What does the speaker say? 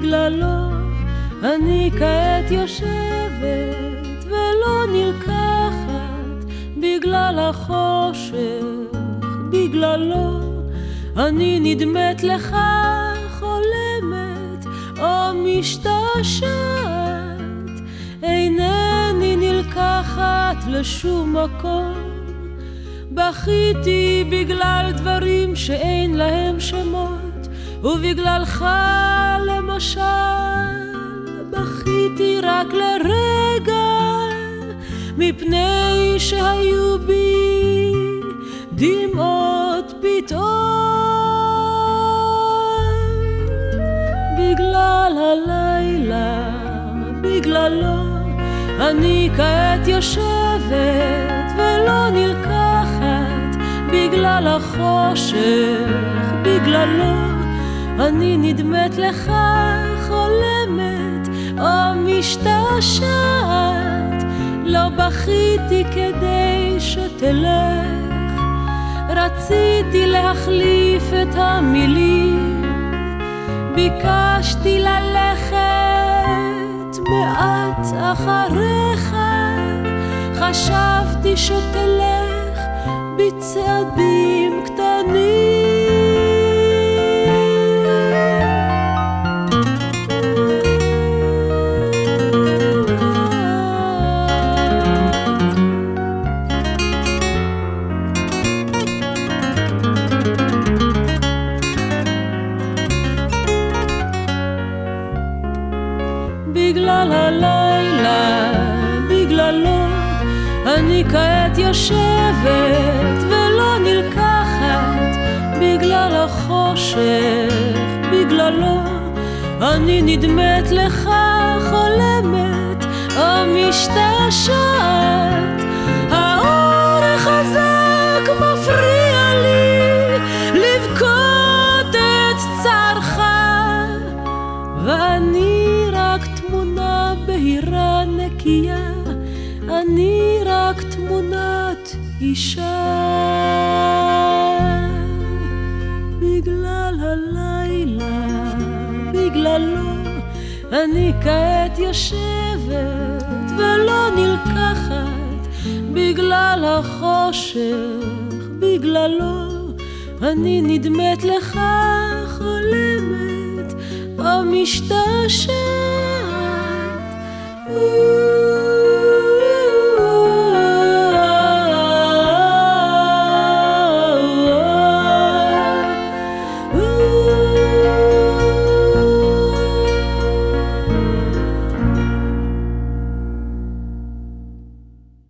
בגללו אני כעת יושבת ולא נלקחת בגלל החושך, בגללו אני נדמת לך חולמת או משתעשעת, אינני נלקחת לשום מקום. בכיתי בגלל דברים שאין להם שמות, ובגללך למשל בכיתי רק לרגע, מפני שהיו בי דמעות פתאום. בגלל הלילה, בגללו אני כעת יושבת ולא נלקחת בגלל החושך, בגללו אני נדמת לך חולמת או משתעשעת. לא בכיתי כדי שתלך, רציתי להחליף את המילים, ביקשתי ללכת מעט אחריך, חשבתי שתלך בצעדים קטנים. בגלל הלילה, בגללו אני כעת יושבת ולא נלקחת בגלל החושך, בגללו אני נדמת לך חולמת או משתעשעת. האור החזק מפריע לי לבכות את צערך, ואני רק תמונה בהירה נקייה, אני רק תמונת אישה. בגלל הלילה, בגללו אני כעת יושבת ולא נלקחת בגלל החושך, בגללו אני נדמת לך חולמת או משתעשעת.